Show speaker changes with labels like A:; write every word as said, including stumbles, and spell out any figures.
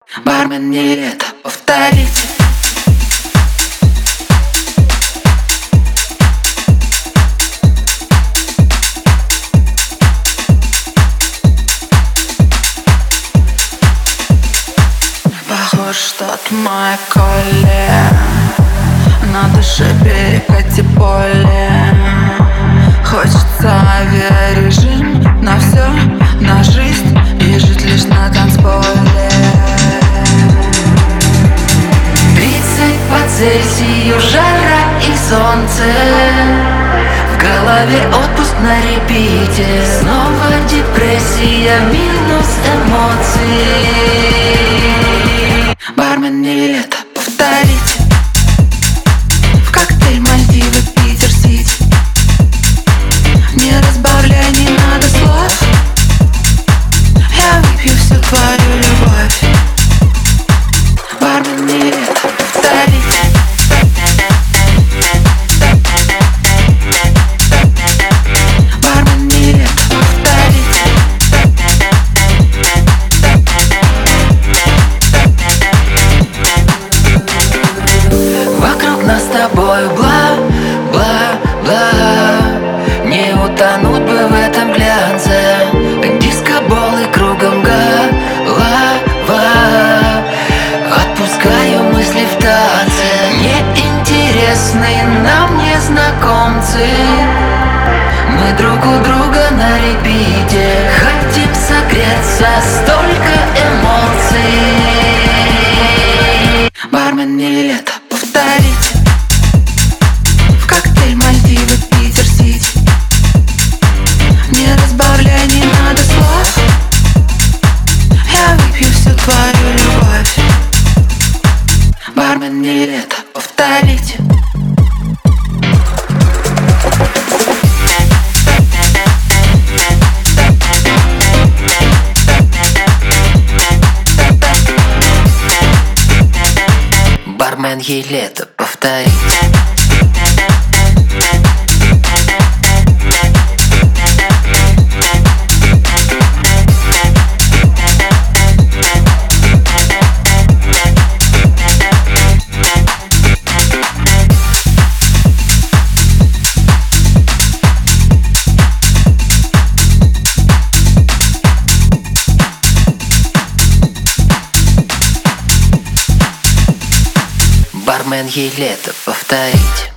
A: Бармен, не это повторите. Похоже, что-то мое коле, на душе перекати поле. Хочется авиарежим на все, на жизнь и жить лишь на танцполе. Тридцать по Цельсию, жара и солнце, в голове отпуск на репите. Снова депрессия, минус эмоций. Бармен, не это повторите. В коктейль Мальдивы, Питер-Сити. Не разбавляй, не надо слов. Я выпью всю твою любовь. Бармен, не это повторите. Бармен, не это повторите. Вокруг нас с тобой бла-бла-бла. Не утонуть бы в этом глянце. Дискоболы кругом голова. Отпускаю мысли в танце. Неинтересные нам незнакомцы. Мы друг у друга на репите. Хотим согреться, столько эмоций. Бармен, не это повторите. В коктейль Мальдивы, Питер-Сити. Не разбавляй, не надо слов. Я выпью всю твою любовь. Бармен, не это повторите. Бармен, ей лето повторить. Бармен, ей лето повторить.